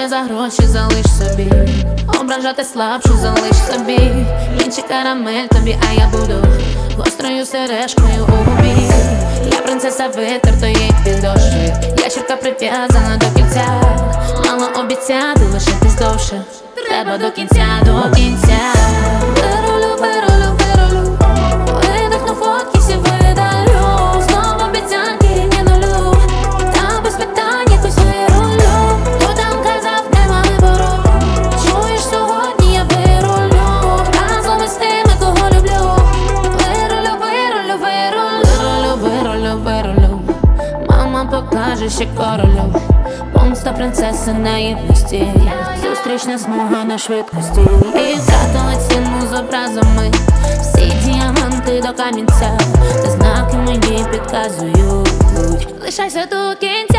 все за гроші залиш собі, ображати слабшу залиш собі. Інші карамель тобі, а я буду гострою сережкою у губі. Я принцеса витертої підошви, ящерка прив'язана до кінця. Мало обіцяти лишитись довше, треба до кінця, до кінця. Вирулю, вирулю, вирулю, видихну фотки, всі видалю. Знову обіцянки рівні нулю, та без питань якось вирулю. Хто там казав, нема вибору, чуєш, сьогодні я вирулю разом із тими, кого люблю. Вирулю, вирулю, вирулю, вирулю, вирулю. Мама покаже ще королю, помста принцеси наївності, зустрічна смуга на швидкості. І втратили ціну з образами, всі діаманти до камінця, та знаки мені підказують, лишайся до кінця.